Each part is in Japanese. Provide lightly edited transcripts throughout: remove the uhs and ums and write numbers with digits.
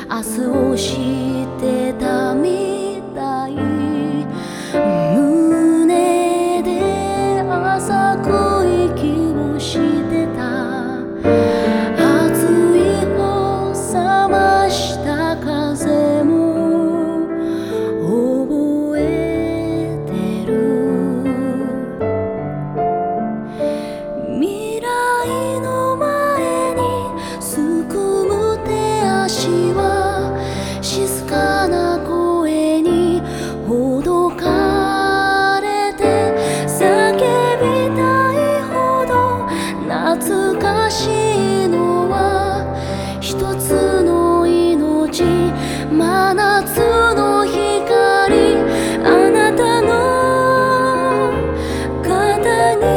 明日を知ってたみたい。胸で浅く息をしてた。熱いを冷ました風も覚えてる。未来の前にすくむ手足は静かな声にほどかれて、叫びたいほど懐かしいのは一つの命、真夏の光、あなたの肩に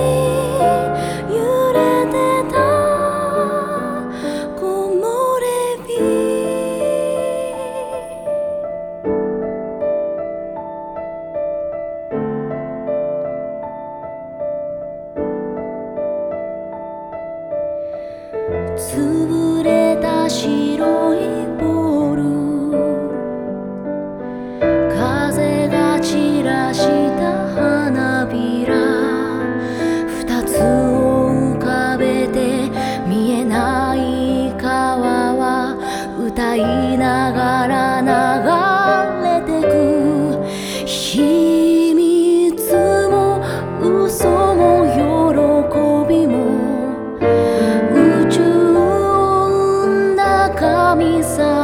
揺れてた木漏れ日。潰れた白いボール、風が散らした花びら、二つを浮かべて見えない川は歌いながら流れてく。秘密も嘘も喜びも宇宙を生んだ神様